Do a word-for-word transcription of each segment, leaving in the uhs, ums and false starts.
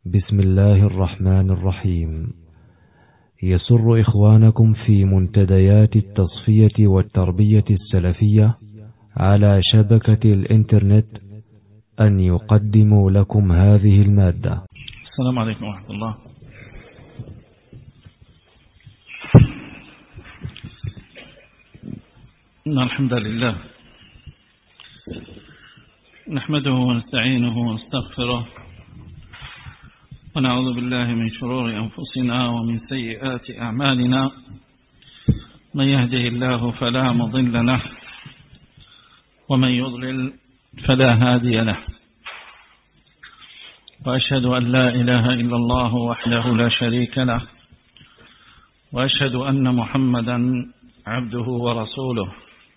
بسم الله الرحمن الرحيم. يسر إخوانكم في منتديات التصفية والتربية السلفية على شبكة الإنترنت أن يقدموا لكم هذه المادة. السلام عليكم ورحمة الله. إن الحمد لله نحمده ونستعينه ونستغفره ونعوذ بالله من شرور أنفسنا ومن سيئات أعمالنا. من يهده الله فلا مضل له ومن يضلل فلا هادي له، وأشهد أن لا إله إلا الله وحده لا شريك له، وأشهد أن محمدا عبده ورسوله.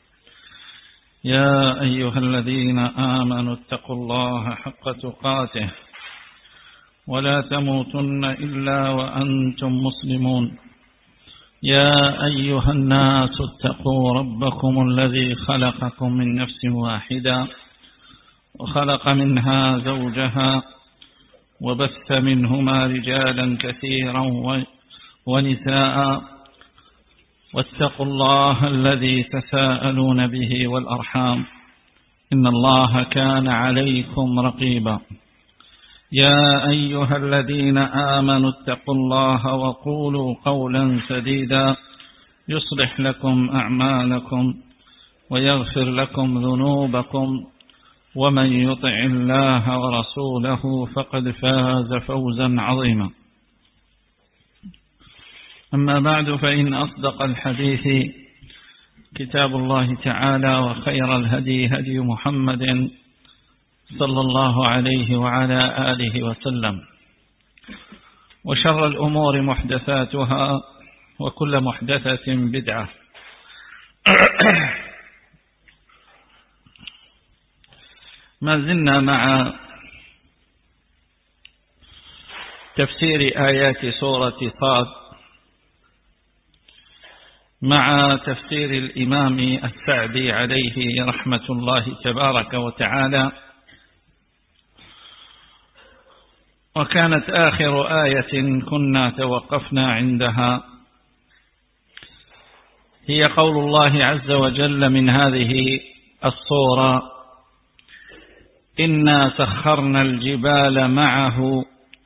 يا أيها الذين آمنوا اتقوا الله حق تقاته ولا تموتن إلا وأنتم مسلمون. يا أيها الناس اتقوا ربكم الذي خلقكم من نفس واحدة وخلق منها زوجها وبث منهما رجالا كثيرا ونساء، واتقوا الله الذي تساءلون به والأرحام إن الله كان عليكم رقيبا. يا أيها الذين آمنوا اتقوا الله وقولوا قولا سديدا يصلح لكم أعمالكم ويغفر لكم ذنوبكم، ومن يطع الله ورسوله فقد فاز فوزا عظيما. أما بعد، فإن أصدق الحديث كتاب الله تعالى، وخير الهدي هدي محمد صلى الله عليه وعلى آله وسلم، وشر الأمور محدثاتها وكل محدثة بدعة. ما زلنا مع تفسير آيات سورة صاد مع تفسير الإمام السعدي عليه رحمة الله تبارك وتعالى. وكانت آخر آية كنا توقفنا عندها هي قول الله عز وجل من هذه الصورة: إنا سخرنا الجبال معه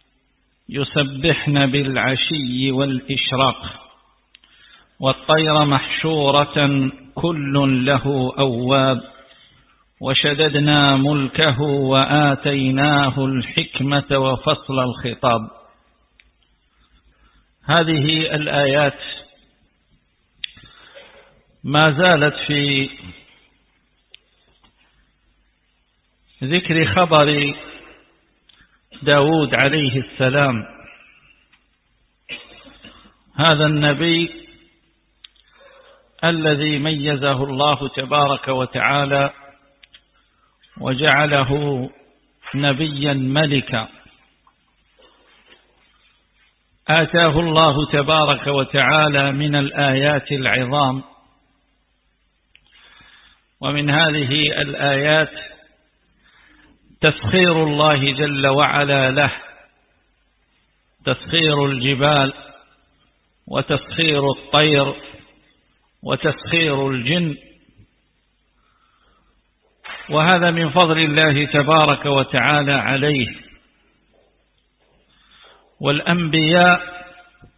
يسبحن بالعشي والإشراق والطير محشورة كل له أواب وشددنا ملكه وآتيناه الحكمة وفصل الخطاب. هذه الآيات ما زالت في ذكر خبر داود عليه السلام، هذا النبي الذي ميزه الله تبارك وتعالى وجعله نبيا ملكا. آتاه الله تبارك وتعالى من الآيات العظام، ومن هذه الآيات تسخير الله جل وعلا له، تسخير الجبال وتسخير الطير وتسخير الجن، وهذا من فضل الله تبارك وتعالى عليه. والأنبياء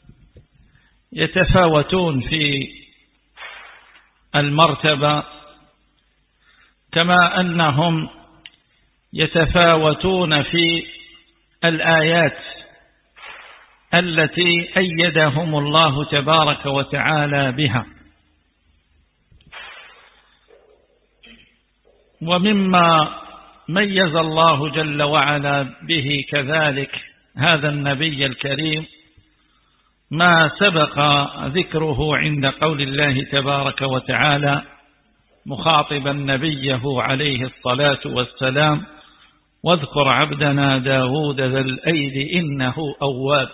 يتفاوتون في المرتبة كما أنهم يتفاوتون في الآيات التي أيدهم الله تبارك وتعالى بها. ومما ميز الله جل وعلا به كذلك هذا النبي الكريم ما سبق ذكره عند قول الله تبارك وتعالى مخاطبا نبيه عليه الصلاة والسلام: واذكر عبدنا داود ذا الأيد إنه أواب.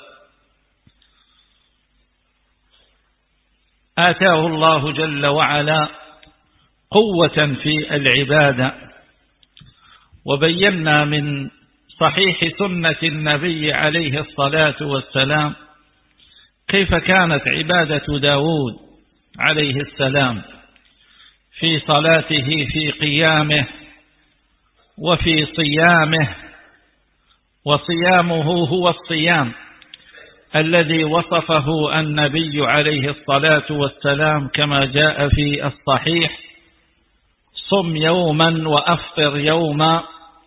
آتاه الله جل وعلا قوة في العبادة، وبينا من صحيح سنة النبي عليه الصلاة والسلام كيف كانت عبادة داود عليه السلام في صلاته في قيامه وفي صيامه. وصيامه هو الصيام الذي وصفه النبي عليه الصلاة والسلام كما جاء في الصحيح: صم يوما وأفطر يوما،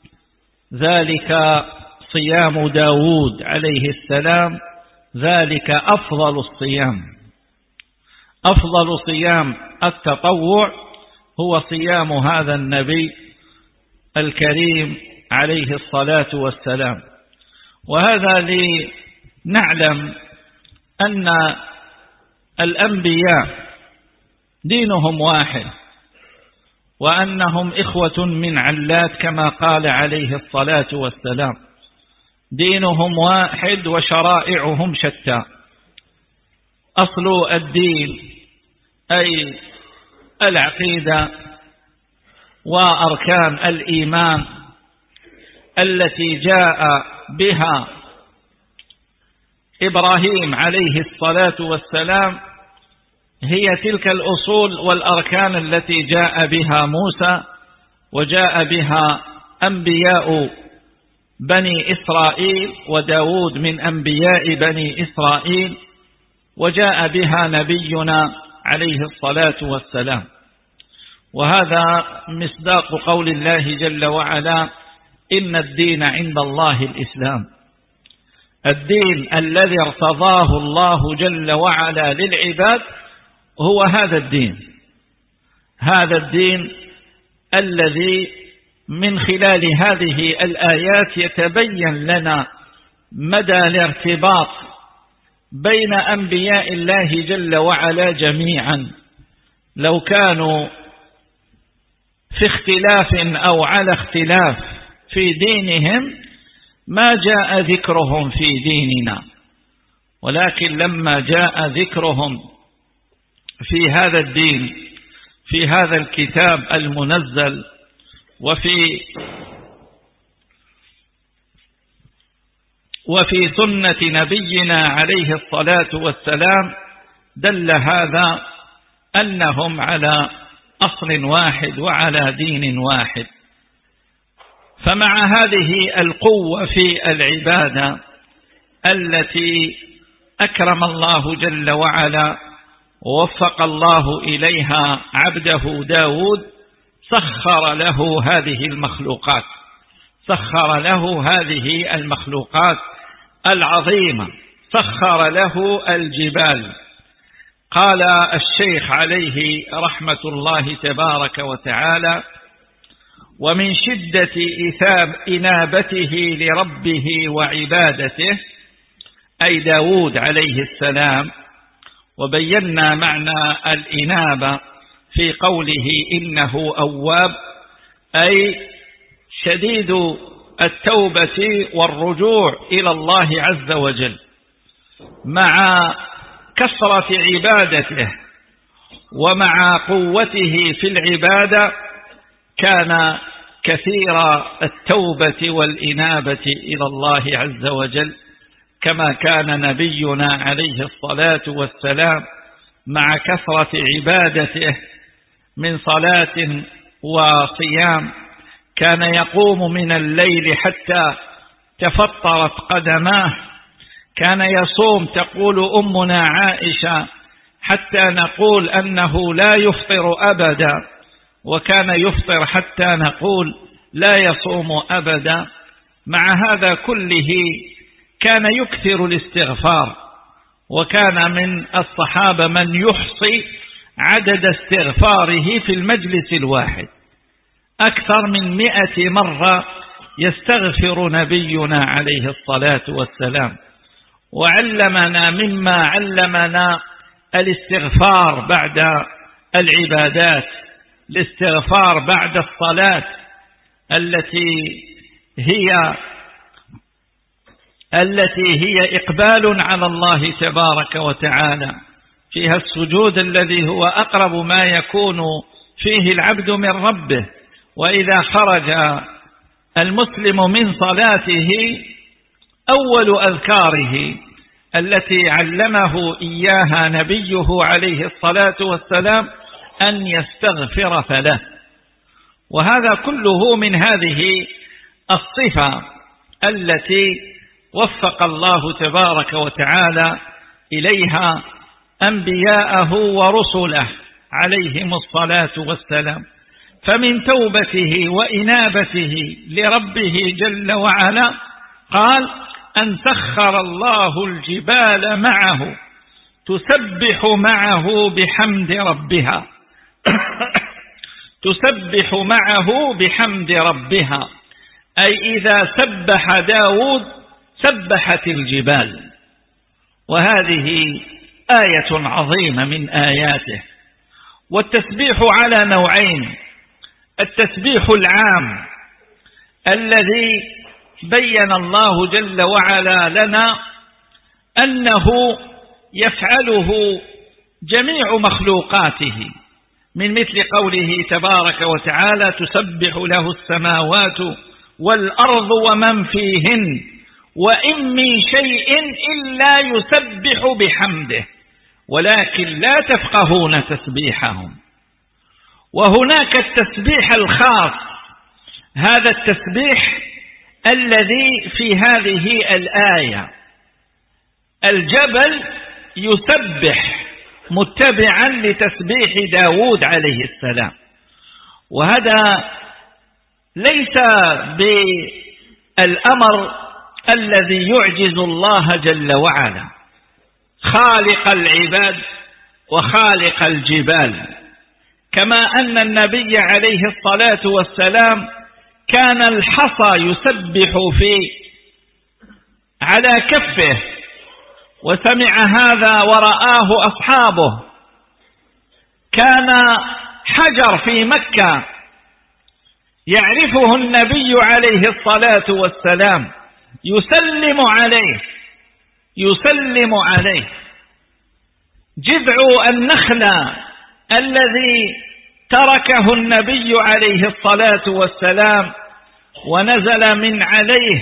ذلك صيام داود عليه السلام، ذلك أفضل الصيام. أفضل صيام التطوع هو صيام هذا النبي الكريم عليه الصلاة والسلام. وهذا لنعلم أن الأنبياء دينهم واحد، وأنهم إخوة من علات كما قال عليه الصلاة والسلام. دينهم واحد وشرائعهم شتى. أصل الدين أي العقيدة وأركان الإيمان التي جاء بها إبراهيم عليه الصلاة والسلام هي تلك الأصول والأركان التي جاء بها موسى وجاء بها أنبياء بني إسرائيل، وداود من أنبياء بني إسرائيل، وجاء بها نبينا عليه الصلاة والسلام. وهذا مصداق قول الله جل وعلا: إن الدين عند الله الإسلام. الدين الذي ارتضاه الله جل وعلا للعباد هو هذا الدين، هذا الدين الذي من خلال هذه الآيات يتبين لنا مدى الارتباط بين أنبياء الله جل وعلا جميعا. لو كانوا في اختلاف أو على اختلاف في دينهم ما جاء ذكرهم في ديننا، ولكن لما جاء ذكرهم في هذا الدين في هذا الكتاب المنزل وفي وفي سنة نبينا عليه الصلاة والسلام، دل هذا أنهم على أصل واحد وعلى دين واحد. فمع هذه القوة في العبادة التي أكرم الله جل وعلا ووفق الله إليها عبده داود، سخر له هذه المخلوقات سخر له هذه المخلوقات العظيمة، سخر له الجبال. قال الشيخ عليه رحمة الله تبارك وتعالى: ومن شدة إثاب إنابته لربه وعبادته، أي داود عليه السلام. وبينا معنى الإنابة في قوله إنه أواب، أي شديد التوبة والرجوع إلى الله عز وجل. مع كثرة عبادته ومع قوته في العبادة كان كثير التوبة والإنابة إلى الله عز وجل، كما كان نبينا عليه الصلاة والسلام مع كثرة عبادته من صلاة وصيام كان يقوم من الليل حتى تفطرت قدماه، كان يصوم تقول أمنا عائشة حتى نقول أنه لا يفطر أبدا، وكان يفطر حتى نقول لا يصوم أبدا. مع هذا كله كان يكثر الاستغفار، وكان من الصحابة من يحصي عدد استغفاره في المجلس الواحد، أكثر من مئة مرة يستغفر نبينا عليه الصلاة والسلام. وعلمنا مما علمنا الاستغفار بعد العبادات، الاستغفار بعد الصلاة التي هي التي هي إقبال على الله تبارك وتعالى، فيها السجود الذي هو أقرب ما يكون فيه العبد من ربه. وإذا خرج المسلم من صلاته أول أذكاره التي علمه إياها نبيه عليه الصلاة والسلام أن يستغفر فله، وهذا كله من هذه الصفة التي وفق الله تبارك وتعالى إليها أنبياءه ورسله عليهم الصلاة والسلام. فمن توبته وإنابته لربه جل وعلا قال أن سخر الله الجبال معه تسبح معه بحمد ربها تسبح معه بحمد ربها، أي إذا سبح داود سبحت الجبال. وهذه آية عظيمة من آياته. والتسبيح على نوعين: التسبيح العام الذي بين الله جل وعلا لنا أنه يفعله جميع مخلوقاته، من مثل قوله تبارك وتعالى تسبح له السماوات والأرض ومن فيهن وإن من شيء إلا يسبح بحمده ولكن لا تفقهون تسبيحهم. وهناك التسبيح الخاص، هذا التسبيح الذي في هذه الآية: الجبل يسبح متبعا لتسبيح داود عليه السلام. وهذا ليس بالأمر الذي يعجز الله جل وعلا، خالق العباد وخالق الجبال، كما أن النبي عليه الصلاة والسلام كان الحصى يسبح في على كفه، وسمع هذا ورآه أصحابه. كان حجر في مكة يعرفه النبي عليه الصلاة والسلام يسلم عليه يسلم عليه. جذع النخلة الذي تركه النبي عليه الصلاة والسلام ونزل من عليه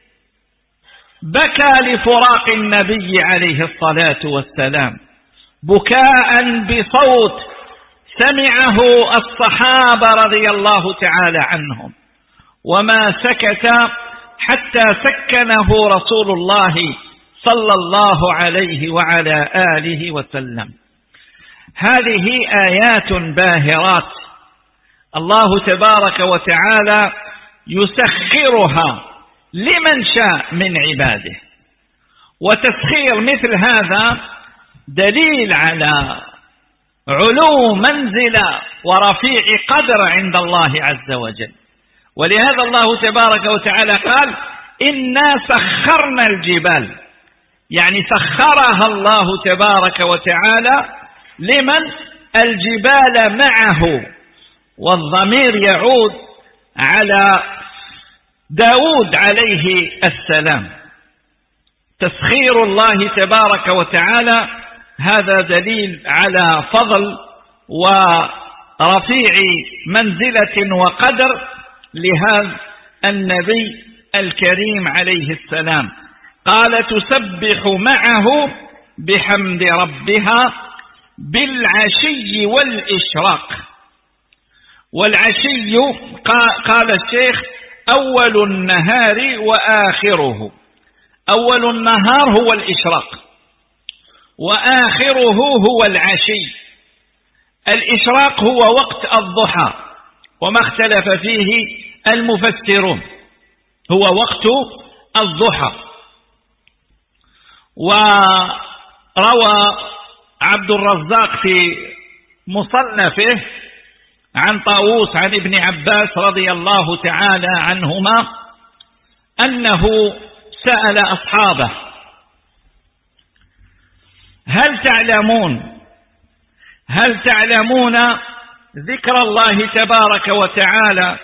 بكى لفراق النبي عليه الصلاة والسلام بكاء بصوت سمعه الصحابة رضي الله تعالى عنهم، وما سكت حتى سكنه رسول الله صلى الله عليه وعلى آله وسلم. هذه آيات باهرات الله تبارك وتعالى يسخرها لمن شاء من عباده. وتسخير مثل هذا دليل على علو منزلة ورفيع قدر عند الله عز وجل. ولهذا الله تبارك وتعالى قال إنا سخرنا الجبال، يعني سخرها الله تبارك وتعالى لمن؟ الجبال معه، والضمير يعود على داود عليه السلام. تسخير الله تبارك وتعالى هذا دليل على فضل ورفيع منزلة وقدر لهذا النبي الكريم عليه السلام. قال تسبح معه بحمد ربها بالعشي والإشراق. والعشي قال الشيخ أول النهار وآخره. أول النهار هو الإشراق، وآخره هو العشي. الإشراق هو وقت الضحى، وما اختلف فيه المفسرون، هو وقت الضحى. وروى عبد الرزاق في مصنفه عن طاووس عن ابن عباس رضي الله تعالى عنهما أنه سأل أصحابه: هل تعلمون هل تعلمون ذكر الله تبارك وتعالى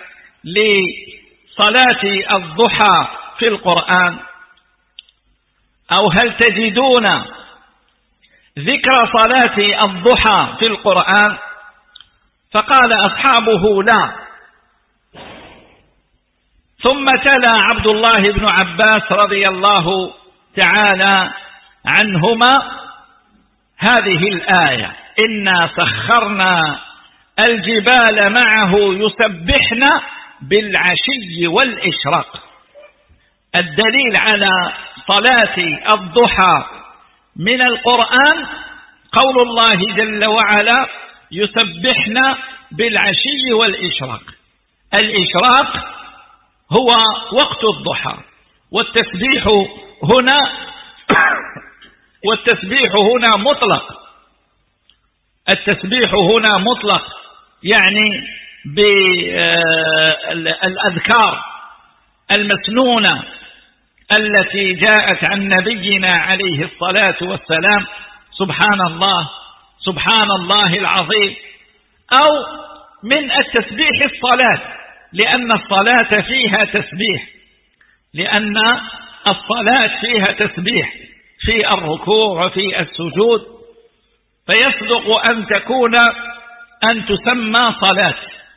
لصلاة الضحى في القرآن؟ أو هل تجدون ذكر صلاة الضحى في القرآن؟ فقال أصحابه: لا. ثم تلا عبد الله بن عباس رضي الله تعالى عنهما هذه الآية: إنا سخرنا الجبال معه يسبحن بالعشي والإشراق. الدليل على صلاة الضحى من القرآن قول الله جل وعلا: يسبحن بالعشي والإشراق. الإشراق هو وقت الضحى، والتسبيح هنا والتسبيح هنا مطلق. التسبيح هنا مطلق يعني بالأذكار المسنونة التي جاءت عن نبينا عليه الصلاة والسلام: سبحان الله، سبحان الله العظيم. أو من التسبيح الصلاة، لأن الصلاة فيها تسبيح، لأن الصلاة فيها تسبيح في الركوع وفي السجود، فيصدق أن تكون أن تسمى صلاة.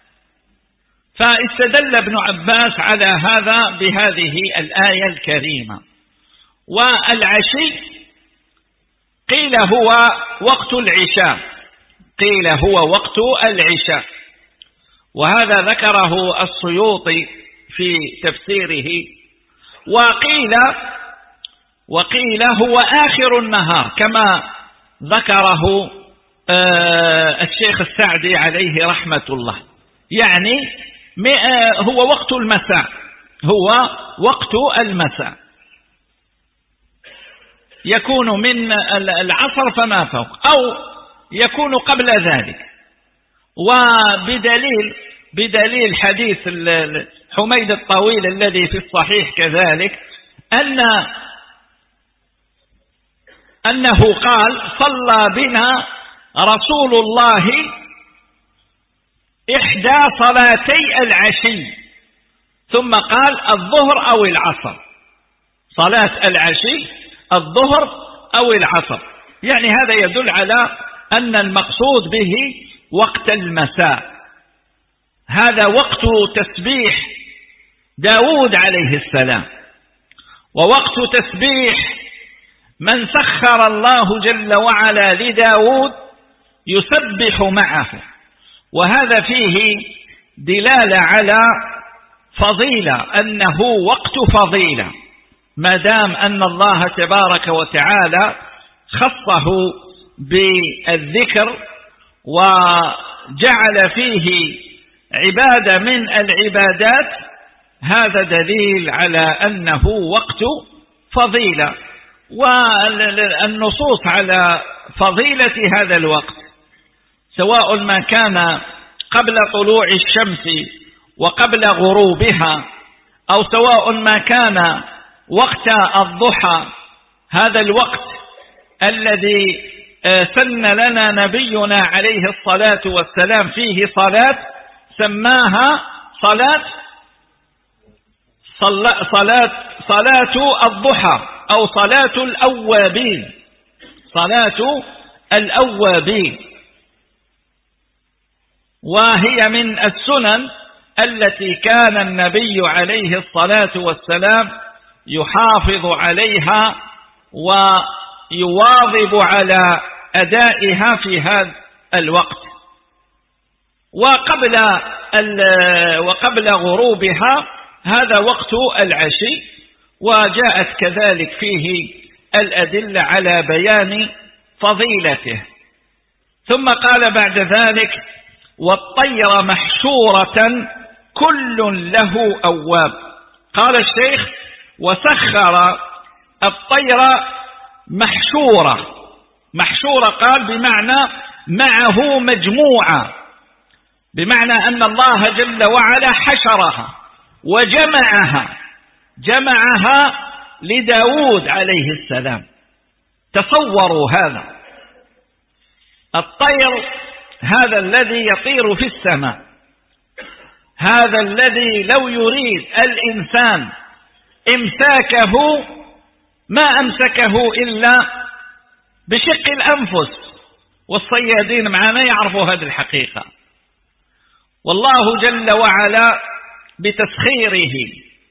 فاستدل ابن عباس على هذا بهذه الآية الكريمة. والعشي قيل هو وقت العشاء، قيل هو وقت العشاء، وهذا ذكره السيوطي في تفسيره. وقيل وقيل هو آخر النهار كما ذكره الشيخ السعدي عليه رحمة الله، يعني هو وقت المساء، هو وقت المساء، يكون من العصر فما فوق، أو يكون قبل ذلك. وبدليل بدليل حديث حميد الطويل الذي في الصحيح كذلك أن أنه قال: صلى بنا رسول الله إحدى صلاتي العشي، ثم قال: الظهر أو العصر. صلاة العشي الظهر أو العصر، يعني هذا يدل على أن المقصود به وقت المساء. هذا وقت تسبيح داود عليه السلام، ووقت تسبيح من سخر الله جل وعلا لداود يسبح معه. وهذا فيه دلالة على فضيلة، أنه وقت فضيلة، ما دام أن الله تبارك وتعالى خصه بالذكر وجعل فيه عبادة من العبادات، هذا دليل على أنه وقت فضيلة. والنصوص على فضيلة هذا الوقت سواء ما كان قبل طلوع الشمس وقبل غروبها، أو سواء ما كان وقت الضحى، هذا الوقت الذي سن لنا نبينا عليه الصلاة والسلام فيه صلاة سماها صلاة صلاة صلاة الضحى أو صلاة الأوابين، صلاة الأوابين. وهي من السنن التي كان النبي عليه الصلاة والسلام يحافظ عليها ويواظب على أدائها في هذا الوقت. وقبل وقبل غروبها هذا وقت العشي، وجاءت كذلك فيه الأدلة على بيان فضيلته. ثم قال بعد ذلك: والطير محشورة كل له أواب. قال الشيخ: وسخر الطير محشورة. محشورة قال بمعنى معه مجموعة، بمعنى أن الله جل وعلا حشرها وجمعها، جمعها لداود عليه السلام. تصوروا هذا الطير، هذا الذي يطير في السماء، هذا الذي لو يريد الإنسان إمساكه ما أمسكه إلا بشق الأنفس، والصيادين معنا يعرفوا هذه الحقيقة. والله جل وعلا بتسخيره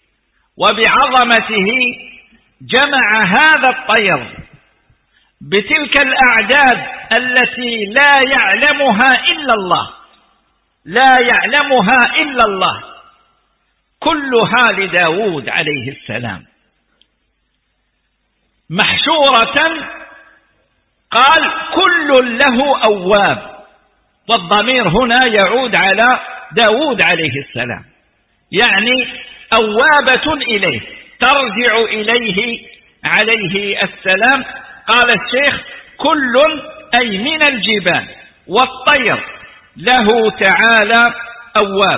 وبعظمته جمع هذا الطير بتلك الأعداد التي لا يعلمها إلا الله، لا يعلمها إلا الله، كلها لداود عليه السلام محشورة. قال كل له أواب، والضمير هنا يعود على داود عليه السلام، يعني أوابة إليه ترجع إليه عليه السلام. قال الشيخ كل أي من الجبال والطير له تعالى أواب.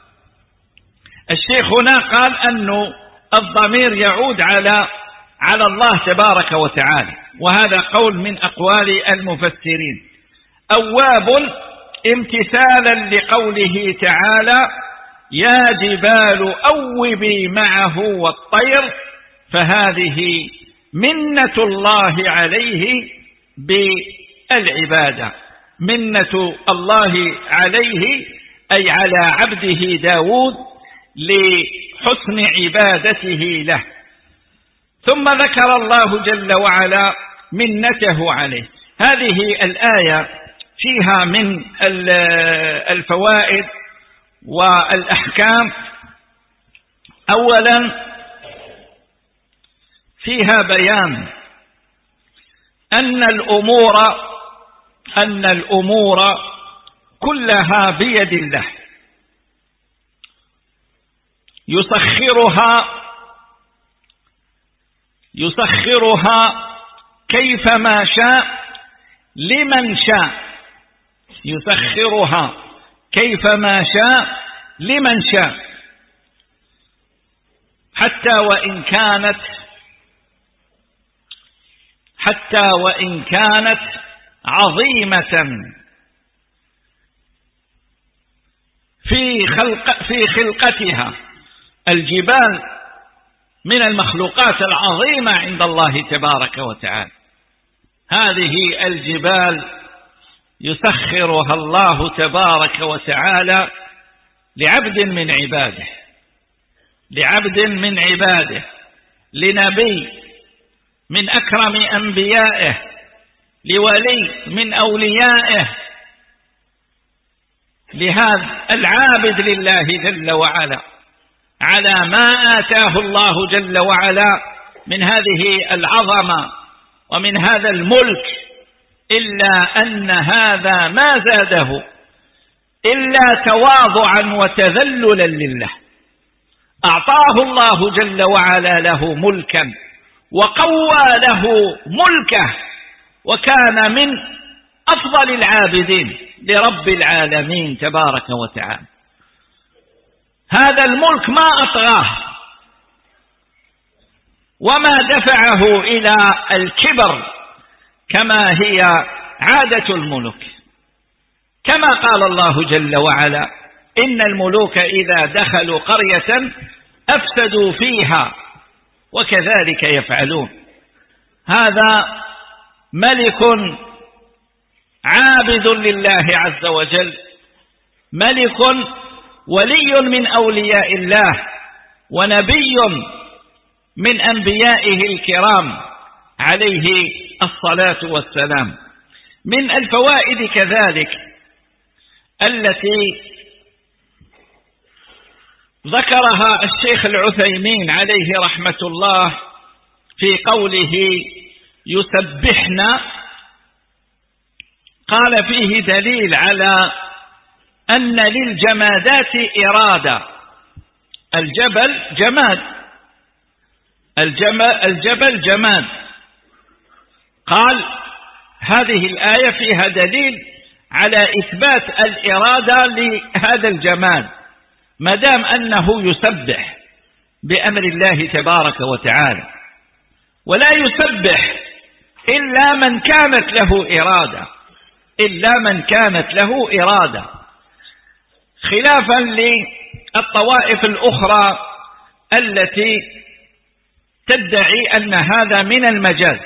الشيخ هنا قال أنه الضمير يعود على على الله تبارك وتعالى، وهذا قول من أقوال المفسرين. أواب امتثالا لقوله تعالى يا جبال أوبي معه والطير، فهذه منة الله عليه بالعبادة، منة الله عليه أي على عبده داود لحسن عبادته له. ثم ذكر الله جل وعلا منته عليه. هذه الآية فيها من الفوائد والأحكام. أولا فيها بيان أن الأمور أن الأمور كلها بيد الله، يسخرها يسخرها كيفما شاء لمن شاء، يسخرها كيفما شاء لمن شاء، حتى وإن كانت حتى وإن كانت عظيمة في خلق في خلقتها. الجبال من المخلوقات العظيمة عند الله تبارك وتعالى. هذه الجبال يسخرها الله تبارك وتعالى لعبد من عباده، لعبد من عباده، لنبي من أكرم أنبيائه، لولي من أوليائه، لهذا العابد لله جل وعلا على ما آتاه الله جل وعلا من هذه العظمة ومن هذا الملك، إلا أن هذا ما زاده إلا تواضعا وتذللا لله. أعطاه الله جل وعلا له ملكا وقوى له ملكه، وكان من أفضل العابدين لرب العالمين تبارك وتعالى. هذا الملك ما أطغاه وما دفعه إلى الكبر كما هي عادة الملوك، كما قال الله جل وعلا إن الملوك إذا دخلوا قرية أفسدوا فيها وكذلك يفعلون. هذا ملك عابد لله عز وجل، ملك ولي من أولياء الله، ونبي من أنبيائه الكرام عليه الصلاة والسلام. من الفوائد كذلك التي ذكرها الشيخ العثيمين عليه رحمة الله في قوله يسبحنا، قال فيه دليل على أن للجمادات إرادة. الجبل جماد، الجبل جماد. قال هذه الآية فيها دليل على إثبات الإرادة لهذا الجماد ما دام أنه يسبح بأمر الله تبارك وتعالى، ولا يسبح إلا من كانت له إرادة، إلا من كانت له إرادة، خلافا للطوائف الأخرى التي تدعي أن هذا من المجاز،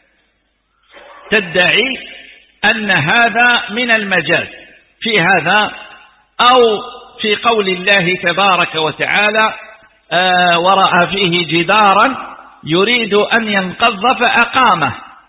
تدعي أن هذا من المجاز في هذا، أو في قول الله تبارك وتعالى ورأى فيه جدارا يريد أن ينقض فأقامه.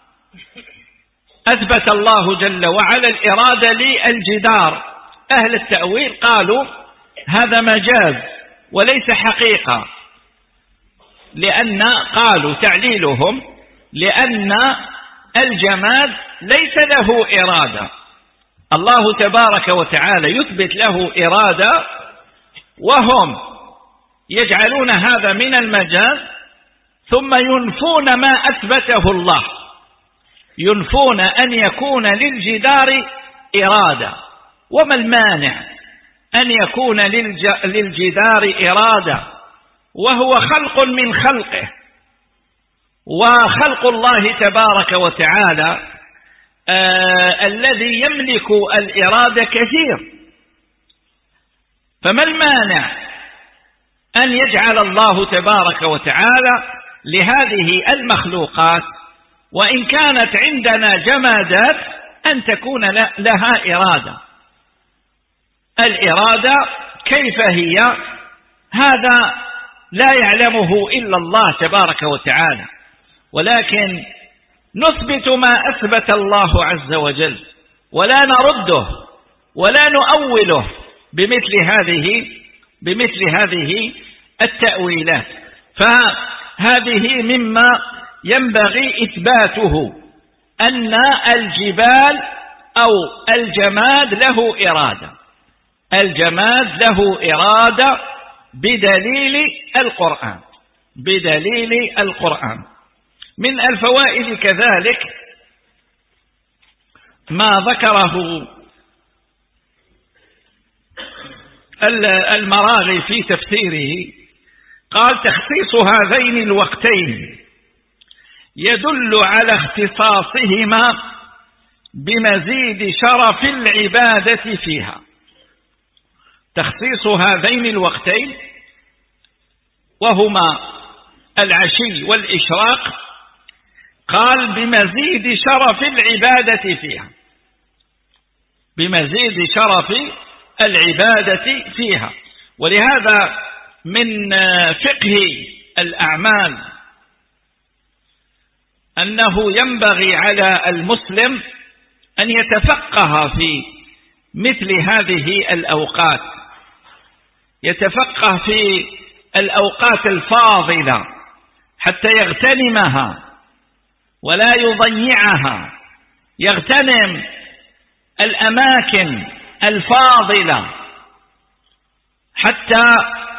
أثبت الله جل وعلا الإرادة للجدار. أهل التأويل قالوا هذا مجاز وليس حقيقة، لأن قالوا تعليلهم لأن الجماد ليس له إرادة، الله تبارك وتعالى يثبت له إرادة، وهم يجعلون هذا من المجاز ثم ينفون ما أثبته الله، ينفون أن يكون للجدار إرادة. وما المانع أن يكون للجدار إرادة وهو خلق من خلقه، وخلق الله تبارك وتعالى آه الذي يملك الإرادة كثير، فما المانع أن يجعل الله تبارك وتعالى لهذه المخلوقات وإن كانت عندنا جمادات أن تكون لها إرادة؟ الإرادة كيف هي؟ هذا لا يعلمه إلا الله تبارك وتعالى، ولكن نثبت ما أثبت الله عز وجل ولا نرده ولا نؤوله بمثل هذه بمثل هذه التأويلات. فهذه مما ينبغي إثباته، أن الجبال أو الجماد له إرادة، الجماد له إرادة بدليل القرآن، بدليل القرآن. من الفوائد كذلك ما ذكره المراغي في تفسيره، قال تخصيص هذين الوقتين يدل على اختصاصهما بمزيد شرف العبادة فيها. تخصيص هذين الوقتين وهما العشي والإشراق، قال بمزيد شرف العبادة فيها، بمزيد شرف العبادة فيها. ولهذا من فقه الأعمال أنه ينبغي على المسلم أن يتفقه في مثل هذه الأوقات، يتفقه في الأوقات الفاضلة حتى يغتنمها ولا يضيعها، يغتنم الأماكن الفاضلة حتى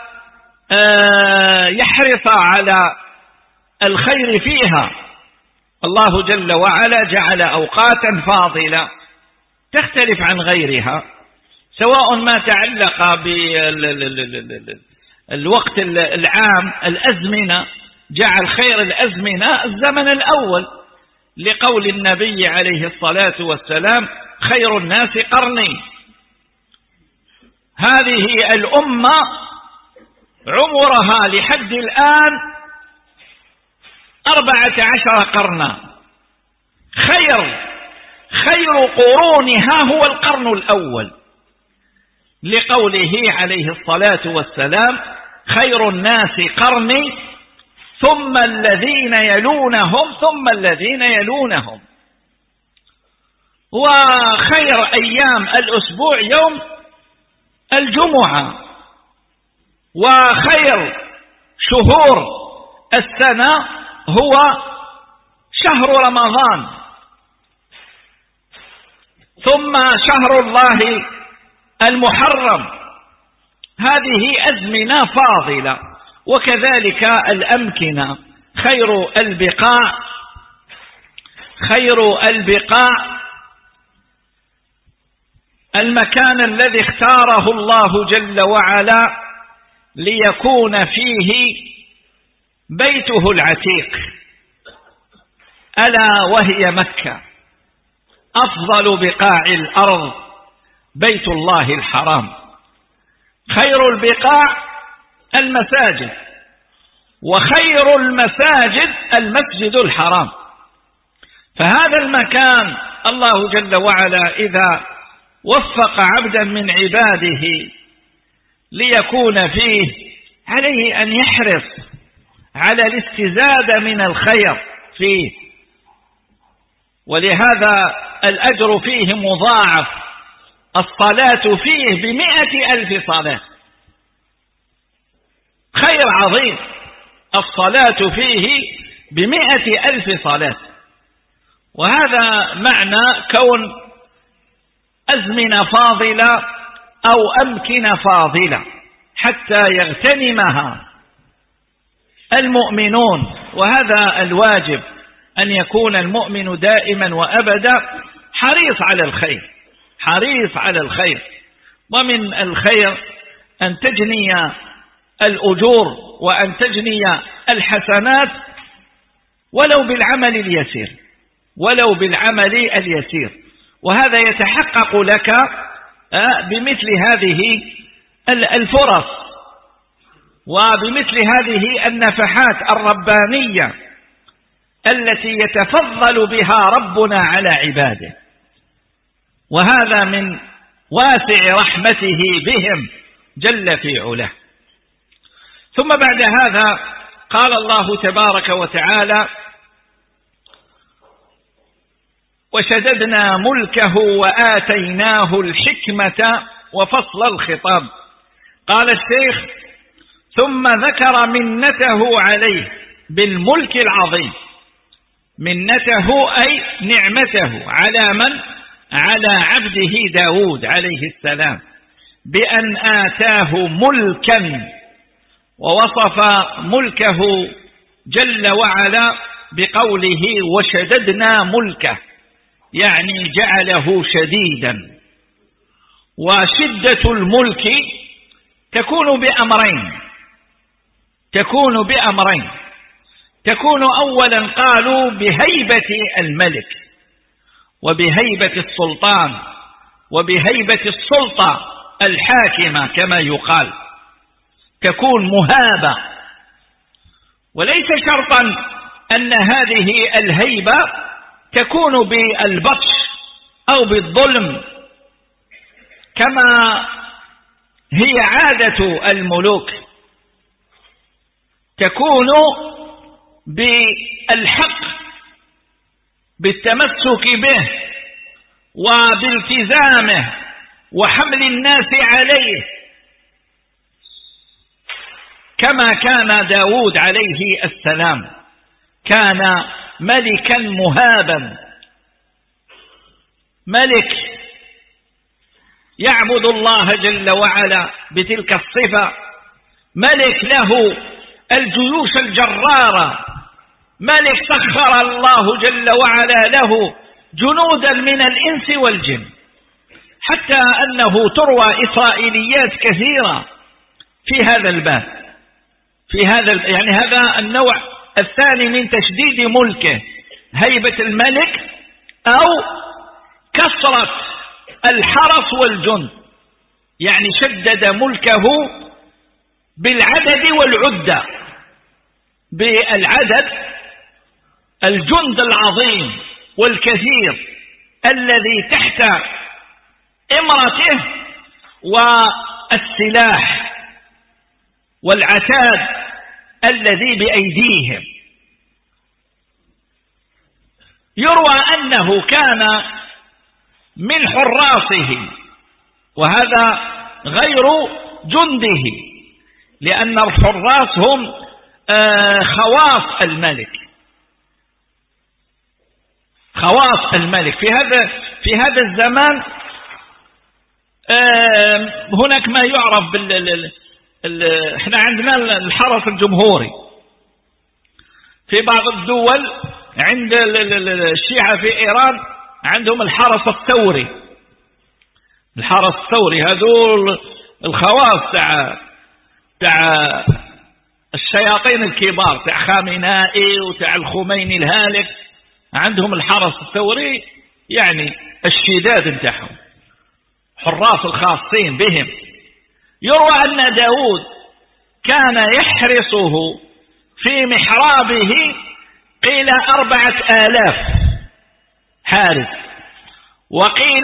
يحرص على الخير فيها. الله جل وعلا جعل أوقاتا فاضلة تختلف عن غيرها، سواء ما تعلق بالوقت العام، الأزمنة، جعل خير الأزمنة الزمن الأول، لقول النبي عليه الصلاة والسلام خير الناس قرني. هذه الأمة عمرها لحد الآن أربعة عشر قرنا، خير خير قرونها هو القرن الأول، لقوله عليه الصلاة والسلام خير الناس قرني ثم الذين يلونهم ثم الذين يلونهم. وخير أيام الأسبوع يوم الجمعة، وخير شهور السنة هو شهر رمضان، ثم شهر الله المحرم. هذه أزمنة فاضلة. وكذلك الأمكنة، خير البقاع خير البقاع المكان الذي اختاره الله جل وعلا ليكون فيه بيته العتيق، ألا وهي مكة. أفضل بقاع الأرض بيت الله الحرام، خير البقاع المساجد، وخير المساجد المسجد الحرام. فهذا المكان الله جل وعلا إذا وفق عبدا من عباده ليكون فيه عليه أن يحرص على الاستزادة من الخير فيه، ولهذا الأجر فيه مضاعف، الصلاة فيه بمئة ألف صلاة، خير عظيم، الصلاة فيه بمئة ألف صلاة. وهذا معنى كون أزمنة فاضلة أو أمكنة فاضلة حتى يغتنمها المؤمنون، وهذا الواجب أن يكون المؤمن دائما وأبدا حريص على الخير، حريص على الخير. ومن الخير أن تجني الأجور وأن تجني الحسنات ولو بالعمل اليسير، ولو بالعمل اليسير، وهذا يتحقق لك بمثل هذه الفرص وبمثل هذه النفحات الربانية التي يتفضل بها ربنا على عباده، وهذا من واسع رحمته بهم جل في علاه. ثم بعد هذا قال الله تبارك وتعالى: وشددنا ملكه وآتيناه الحكمة وفصل الخطاب. قال الشيخ: ثم ذكر منته عليه بالملك العظيم، منته أي نعمته على من؟ على عبده داود عليه السلام، بأن آتاه ملكا، ووصف ملكه جل وعلا بقوله: وشددنا ملكه، يعني جعله شديدا. وشدة الملك تكون بأمرين، تكون بأمرين تكون أولا قالوا بهيبة الملك وبهيبة السلطان وبهيبة السلطة الحاكمة كما يقال، تكون مهابة، وليس شرطا أن هذه الهيبة تكون بالبطش أو بالظلم كما هي عادة الملوك، تكون بالحق، بالتمسك به وبالتزامه وحمل الناس عليه، كما كان داود عليه السلام، كان ملكا مهابا، ملك يعبد الله جل وعلا بتلك الصفة، ملك له الجيوش الجرارة، ملك سخر الله جل وعلا له جنودا من الإنس والجن، حتى أنه تروى إسرائيليات كثيرة في هذا الباب، في هذا يعني هذا النوع الثاني من تشديد ملكه، هيبة الملك أو كثرة الحرس والجند، يعني شدد ملكه بالعدد والعدة، بالعدد، الجند العظيم والكثير الذي تحت إمرته، والسلاح والعتاد الذي بأيديهم. يروى أنه كان من حراسه، وهذا غير جنده، لأن الحراس هم خواص الملك، خواص الملك في هذا في هذا الزمان. هناك ما يعرف بال احنا عندنا الحرس الجمهوري، في بعض الدول عند الشيعة في إيران عندهم الحرس الثوري، الحرس الثوري هذول الخواص تاع تاع الشياطين الكبار، تاع خامنائي وتاع الخميني الهالك، عندهم الحرس الثوري، يعني الشداد انتحوا، حراس الخاصين بهم. يروى أن داود كان يحرسه في محرابه قيل أربعة آلاف حارس، وقيل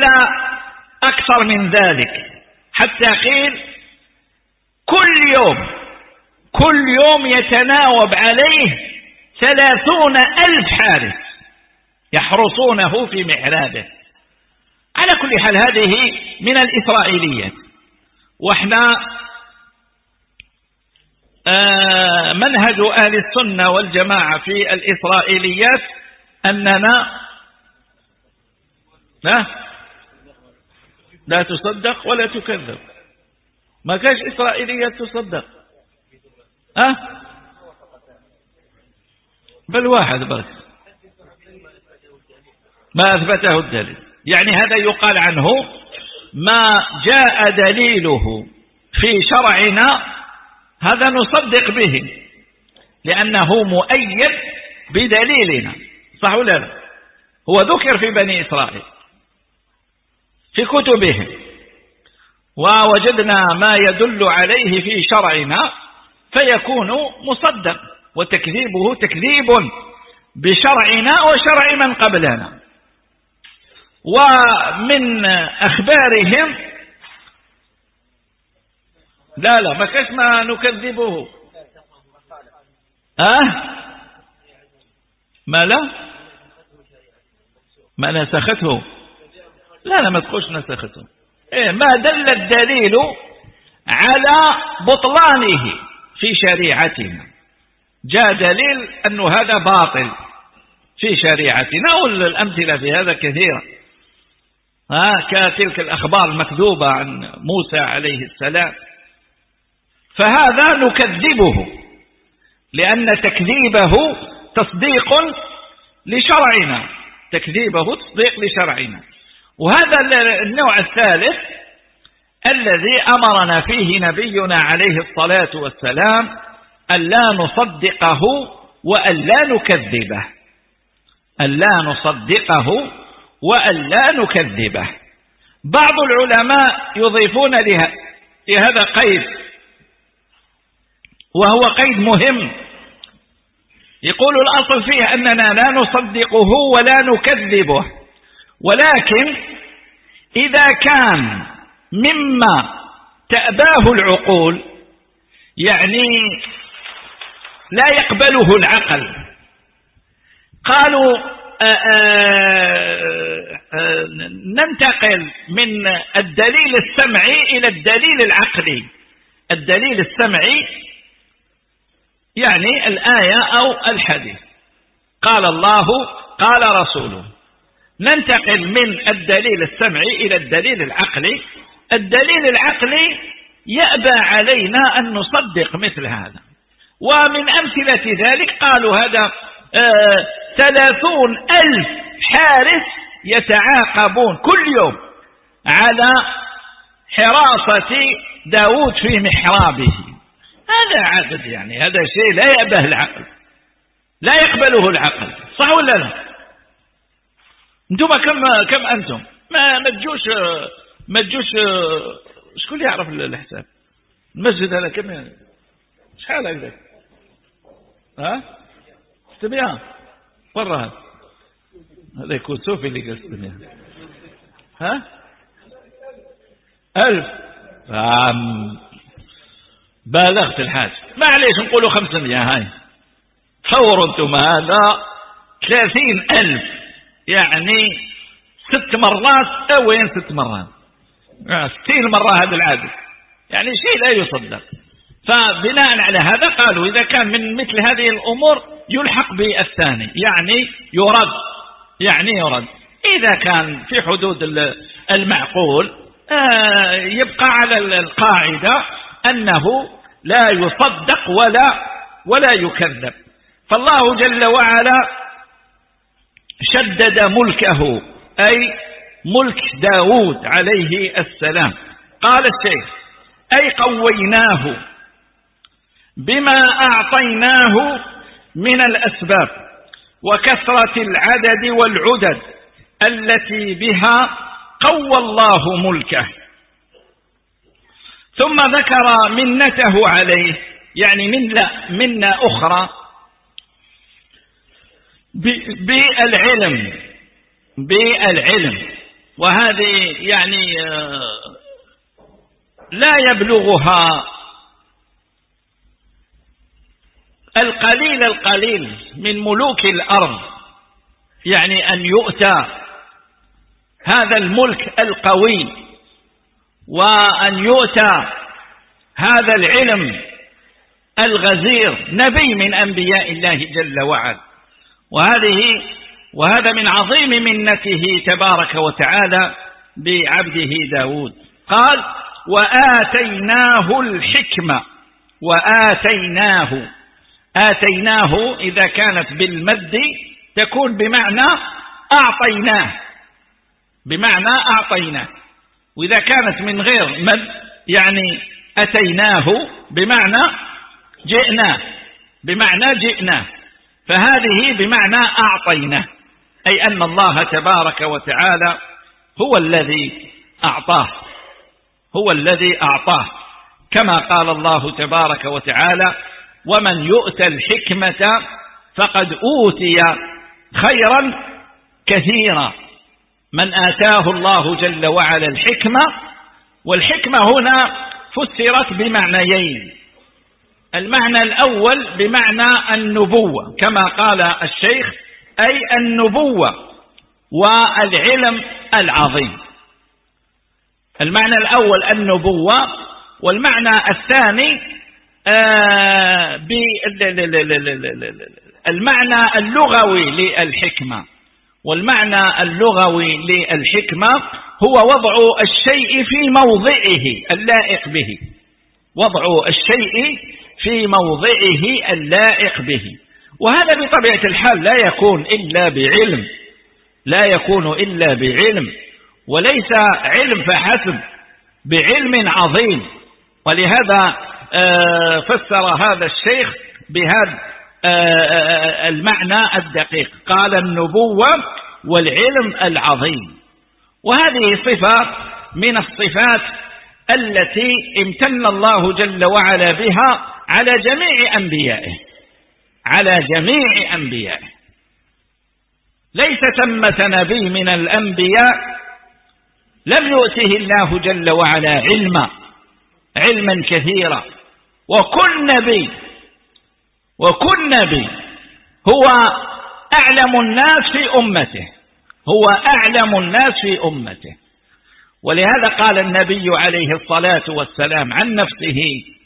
أكثر من ذلك، حتى قيل كل يوم كل يوم يتناوب عليه ثلاثون ألف حارس يحرسونه في محرابه. على كل حال هذه من الإسرائيليات. وإحنا آه منهج أهل السنة والجماعة في الإسرائيليات أننا لا, لا تصدق ولا تكذب. ما كاش إسرائيليات تصدق أه؟ بل واحد بس ما أثبته الدليل. يعني هذا يقال عنه ما جاء دليله في شرعنا هذا نصدق به لأنه مؤيد بدليلنا، صح ولا لا؟ هو ذكر في بني إسرائيل في كتبهم ووجدنا ما يدل عليه في شرعنا فيكون مصدق، وتكذيبه تكذيب بشرعنا وشرع من قبلنا. ومن أخبارهم لا لا ما كاش ما نكذبه أه ما لا ما نسخته لا لا ما تقولش نسخته. إيه ما دل الدليل على بطلانه في شريعتنا، جاء دليل أن هذا باطل في شريعتنا، والأمثلة في هذا كثيرة. ها كتلك الأخبار المكذوبة عن موسى عليه السلام، فهذا نكذبه لأن تكذيبه تصديق لشرعنا، تكذيبه تصديق لشرعنا. وهذا النوع الثالث الذي أمرنا فيه نبينا عليه الصلاة والسلام ألا نصدقه وألا نكذبه، ألا نصدقه وألا نكذبه. بعض العلماء يضيفون لهذا قيد وهو قيد مهم، يقول الأصل فيه أننا لا نصدقه ولا نكذبه، ولكن إذا كان مما تأباه العقول يعني لا يقبله العقل، قالوا آآ آآ ننتقل من الدليل السمعي إلى الدليل العقلي. الدليل السمعي يعني الآية أو الحديث، قال الله قال رسوله. ننتقل من الدليل السمعي إلى الدليل العقلي. الدليل العقلي يأبى علينا أن نصدق مثل هذا، ومن أمثلة ذلك قالوا هذا آه ثلاثون ألف حارس يتعاقبون كل يوم على حراسة داود في محرابه. هذا عدد يعني هذا شيء لا يأبه العقل، لا يقبله العقل، صح ولا لا؟ انتم كم كم أنتم؟ ما ما تجوش ما تجوش شكون يعرف الحساب؟ المسجد هذا كم يعني؟ شحال هكذا؟ ها؟ ستمائة برا هذا هذا يكون صوفي اللي قال ستمائة. ها؟ ألف. عم بالغت الحاج، معليش نقولوا خمسمائة. هاي تصوروا انتم هذا ثلاثين ألف يعني ست مرات أو وين ست مرات ستين مرة هذا العدد، يعني شيء لا يصدق. فبناء على هذا قالوا إذا كان من مثل هذه الأمور يلحق بالثاني، يعني يرد، يعني يرد. إذا كان في حدود المعقول يبقى على القاعدة أنه لا يصدق ولا ولا يكذب. فالله جل وعلا شدد ملكه أي ملك داود عليه السلام. قال الشيخ أي قويناه بما أعطيناه من الأسباب وكثرة العدد والعدد التي بها قوى الله ملكه. ثم ذكر منته عليه، يعني من منة أخرى بالعلم بالعلم وهذه يعني لا يبلغها القليل القليل من ملوك الأرض، يعني أن يؤتى هذا الملك القوي وأن يؤتى هذا العلم الغزير نبي من أنبياء الله جل وعلا. وهذه وهذا من عظيم منته تبارك وتعالى بعبده داود. قال وآتيناه الحكمة. وآتيناه آتيناه إذا كانت بالمد تكون بمعنى أعطيناه، بمعنى أعطيناه، وإذا كانت من غير مد يعني أتيناه بمعنى جئناه، بمعنى جئناه، فهذه بمعنى أعطيناه، أي أن الله تبارك وتعالى هو الذي أعطاه، هو الذي أعطاه، كما قال الله تبارك وتعالى ومن يؤتى الحكمة فقد أوتي خيرا كثيرا. من آتاه الله جل وعلا الحكمة، والحكمة هنا فسرت بمعنيين. المعنى الأول بمعنى النبوة كما قال الشيخ، أي النبوة والعلم العظيم. المعنى الأول النبوة، والمعنى الثاني المعنى اللغوي للحكمة. والمعنى اللغوي للحكمة هو وضع الشيء في موضعه اللائق به، وضع الشيء في موضعه اللائق به. وهذا بطبيعة الحال لا يكون إلا بعلم، لا يكون إلا بعلم، وليس علم فحسب، بعلم عظيم. ولهذا فسر هذا الشيخ بهذا المعنى الدقيق، قال النبوة والعلم العظيم. وهذه صفة من الصفات التي امتن الله جل وعلا بها على جميع أنبيائه، على جميع أنبيائه. ليس ثمة نبي من الأنبياء لم يؤته الله جل وعلا علما علما كثيرا. وكل نبي وكل نبي هو أعلم الناس في أمته، هو أعلم الناس في أمته. ولهذا قال النبي عليه الصلاة والسلام عن نفسه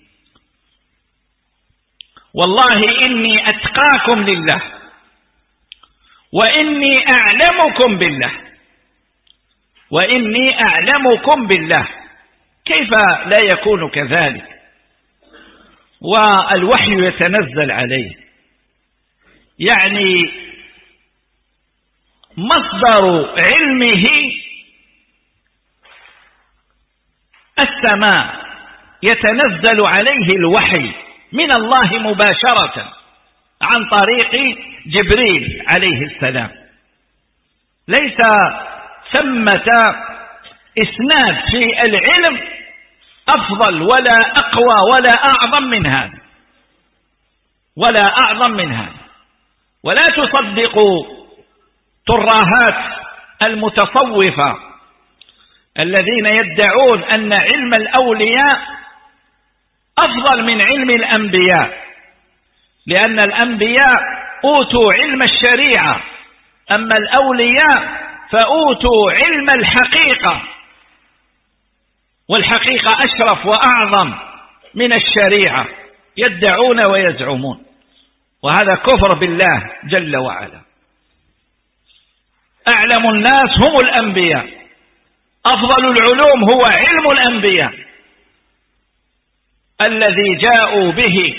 والله إني أتقاكم لله وإني أعلمكم بالله، وإني أعلمكم بالله. كيف لا يكون كذلك والوحي يتنزل عليه؟ يعني مصدر علمه السماء، يتنزل عليه الوحي من الله مباشرة عن طريق جبريل عليه السلام. ليس ثمة إسناد في العلم أفضل ولا أقوى ولا أعظم من هذا، ولا أعظم من هذا. ولا تصدقوا تراهات المتصوفة الذين يدعون أن علم الأولياء أفضل من علم الأنبياء، لأن الأنبياء أوتوا علم الشريعة، أما الأولياء فأوتوا علم الحقيقة، والحقيقة أشرف وأعظم من الشريعة، يدعون ويزعمون، وهذا كفر بالله جل وعلا. أعلم الناس هم الأنبياء، أفضل العلوم هو علم الأنبياء الذي جاءوا به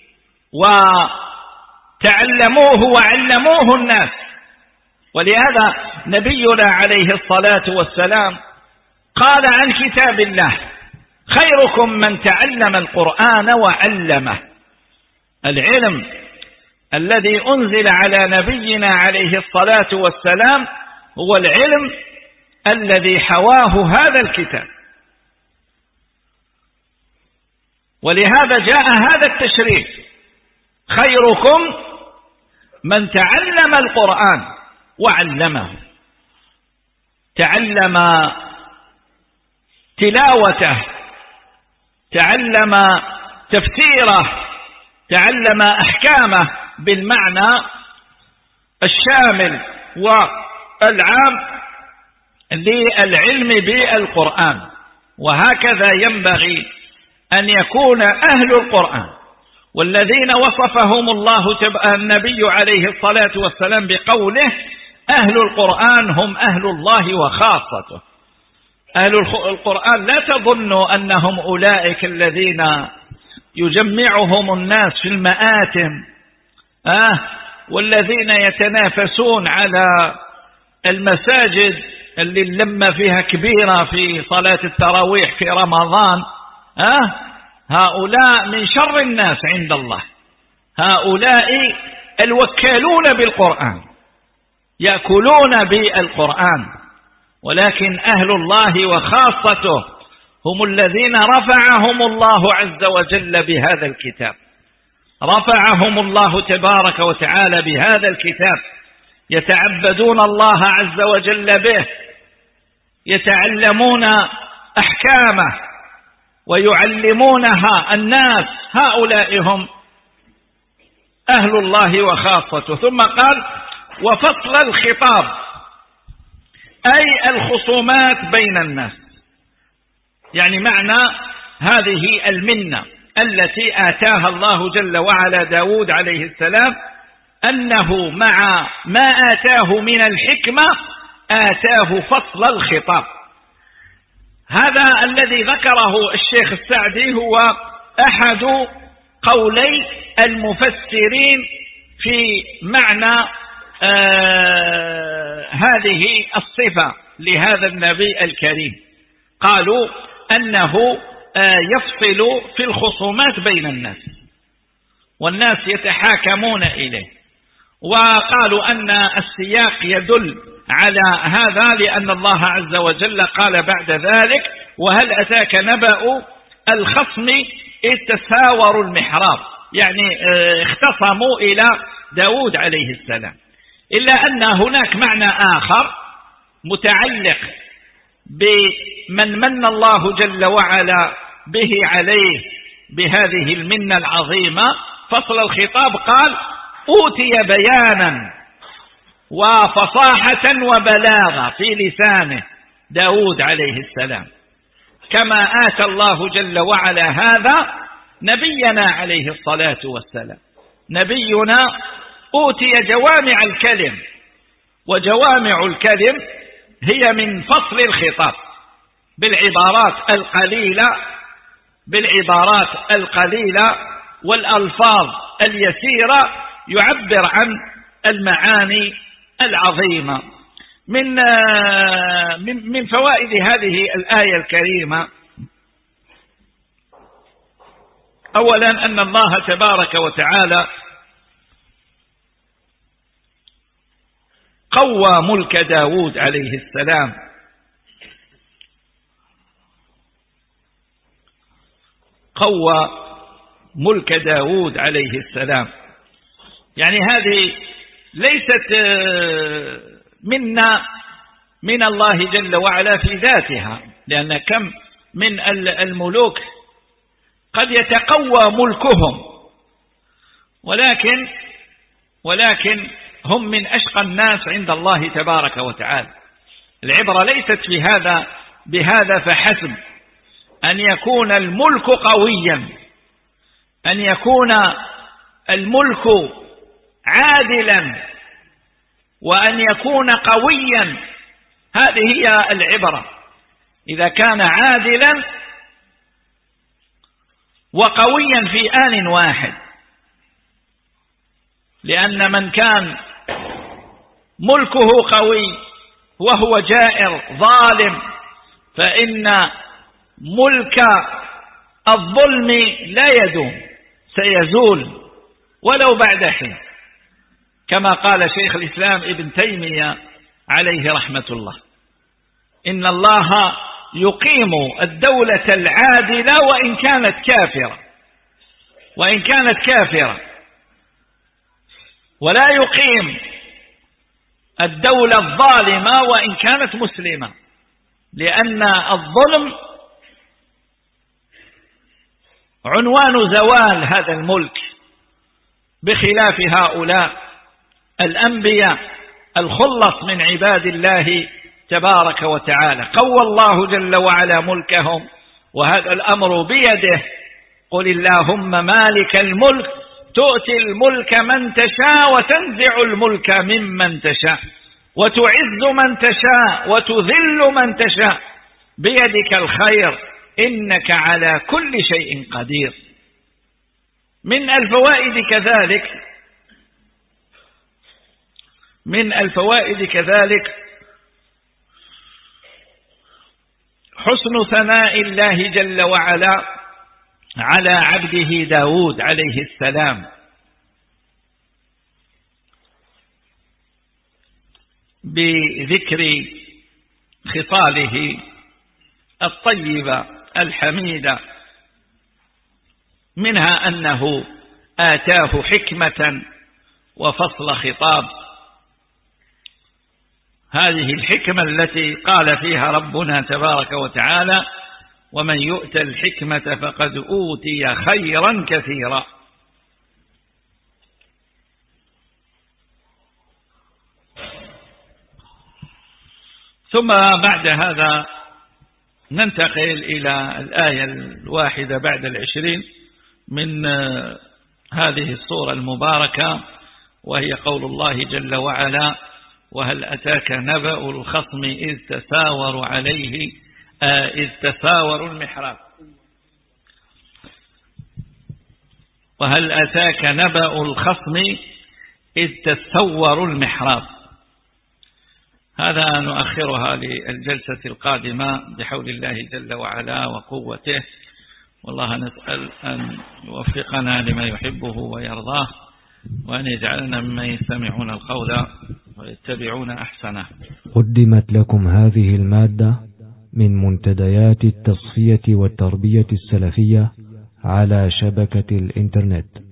وتعلموه وعلموه الناس. ولهذا نبينا عليه الصلاة والسلام قال عن كتاب الله خيركم من تعلم القرآن وعلمه. العلم الذي أنزل على نبينا عليه الصلاة والسلام هو العلم الذي حواه هذا الكتاب. ولهذا جاء هذا التشريف خيركم من تعلم القرآن وعلمه، تعلم تلاوته، تعلم تفسيره، تعلم أحكامه بالمعنى الشامل والعام للعلم بالقرآن. وهكذا ينبغي أن يكون أهل القرآن، والذين وصفهم الله النبي عليه الصلاة والسلام بقوله أهل القرآن هم أهل الله وخاصته. أهل القرآن لا تظنوا أنهم أولئك الذين يجمعهم الناس في المآتم آه والذين يتنافسون على المساجد اللي اللمة فيها كبيرة في صلاة التراويح في رمضان. آه هؤلاء من شر الناس عند الله، هؤلاء الوكالون بالقرآن يأكلون بالقرآن. ولكن أهل الله وخاصته هم الذين رفعهم الله عز وجل بهذا الكتاب، رفعهم الله تبارك وتعالى بهذا الكتاب، يتعبدون الله عز وجل به، يتعلمون أحكامه ويعلمونها الناس. هؤلاء هم أهل الله وخاصته. ثم قال وفصل الخطاب، أي الخصومات بين الناس. يعني معنى هذه المنة التي آتاها الله جل وعلا داود عليه السلام أنه مع ما آتاه من الحكمة آتاه فصل الخطاب. هذا الذي ذكره الشيخ السعدي هو أحد قولي المفسرين في معنى آه هذه الصفة لهذا النبي الكريم. قالوا أنه آه يفصل في الخصومات بين الناس، والناس يتحاكمون إليه. وقالوا أن السياق يدل على هذا، لأن الله عز وجل قال بعد ذلك وهل أتاك نبأ الخصم إذ تساوروا المحراب، يعني اختصموا إلى داود عليه السلام. إلا أن هناك معنى آخر متعلق بمن من الله جل وعلا به عليه بهذه المنة العظيمة. فصل الخطاب قال أوتي بيانا وفصاحة وبلاغة في لسانه داود عليه السلام، كما آتى الله جل وعلا هذا نبينا عليه الصلاة والسلام. نبينا أوتي جوامع الكلم، وجوامع الكلم هي من فصل الخطاب بالعبارات القليلة بالعبارات القليلة والألفاظ اليسيرة يعبر عن المعاني العظيمة. من من فوائد هذه الآية الكريمة أولا أن الله تبارك وتعالى قوى ملك داود عليه السلام، قوى ملك داود عليه السلام. يعني هذه ليست منا من الله جل وعلا في ذاتها، لأن كم من الملوك قد يتقوى ملكهم، ولكن ولكن هم من أشقى الناس عند الله تبارك وتعالى. العبرة ليست في هذا بهذا فحسب، أن يكون الملك قويا، أن يكون الملك عادلا، وأن يكون قويا. هذه هي العبرة. إذا كان عادلا وقويا في آن واحد، لأن من كان ملكه قوي وهو جائر ظالم فإن ملك الظلم لا يدوم، سيزول ولو بعد حين، كما قال شيخ الإسلام ابن تيمية عليه رحمة الله: إن الله يقيم الدولة العادلة وإن كانت كافرة وإن كانت كافرة ولا يقيم الدولة الظالمة وإن كانت مسلمة، لأن الظلم عنوان زوال هذا الملك بخلاف هؤلاء الأنبياء الخلص من عباد الله تبارك وتعالى. قوى الله جل وعلا ملكهم، وهذا الأمر بيده. قل اللهم مالك الملك تؤتي الملك من تشاء وتنزع الملك ممن تشاء وتعز من تشاء وتذل من تشاء بيدك الخير إنك على كل شيء قدير. من الفوائد كذلك من الفوائد كذلك حسن ثناء الله جل وعلا على عبده داود عليه السلام بذكر خصاله الطيبة الحميدة، منها أنه آتاه حكمة وفصل خطاب. هذه الحكمة التي قال فيها ربنا تبارك وتعالى: ومن يؤت الحكمة فقد أوتي خيرا كثيرا. ثم بعد هذا ننتقل إلى الآية الواحدة بعد العشرين من هذه السورة المباركة، وهي قول الله جل وعلا: وهل أتاك نبأ الخصم إذ تساوروا عليه آه إذ تساوروا المحراب وهل أتاك نبأ الخصم إذ تسوروا المحراب. هذا نؤخرها للجلسة القادمة بحول الله جل وعلا وقوته، والله نسأل أن يوفقنا لما يحبه ويرضاه، وأن يجعلنا ممن يستمعون القول ويتبعون أحسنه. قدمت لكم هذه المادة من منتديات التصفية والتربية السلفية على شبكة الإنترنت.